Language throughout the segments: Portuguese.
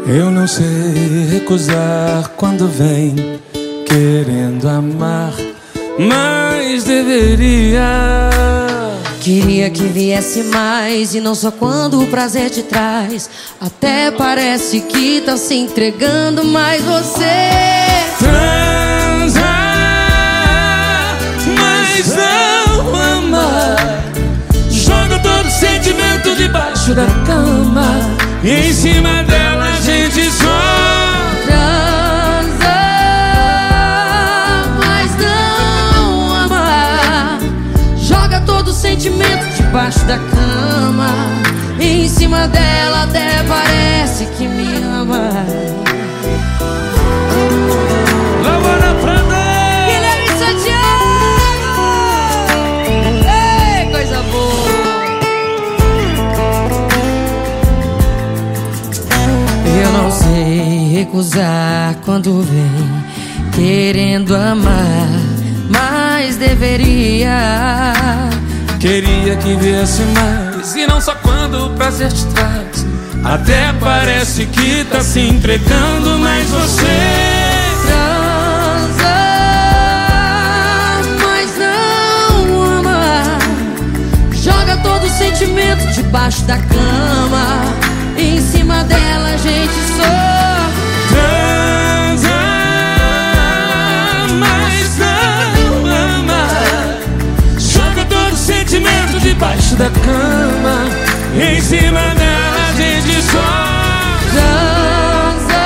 Eu não sei recusar quando vem querendo amar, mas deveria. Queria que viesse mais e não só quando o prazer te traz. Até parece que tá se entregando, mas você Transa, mas não ama. Joga todo sentimento debaixo da cama, e em cima dela a gente só transa, mas não ama. Joga todo sentimento debaixo da cama, e em cima dela até parece que me ama. Lavana Prada, Guilherme Santiago, ei, coisa boa. Eu não sei recusar quando vem querendo amar, mas deveria. queria que viesse mais e não só quando o prazer te traz. Até parece que tá se entregando, mas você Transa, mas não ama. Joga todo sentimento debaixo da cama, e em cima dela a gente só transa, mas não ama. Joga todo sentimento debaixo da cama, e em cima dela a gente só transa,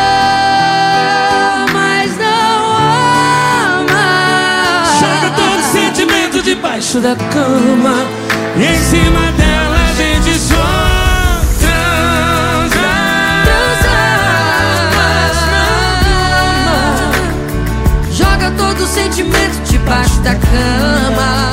mas não ama. joga todo sentimento debaixo da cama, e em cima dela a gente só transa, mas não ama. Joga todo sentimento debaixo da cama,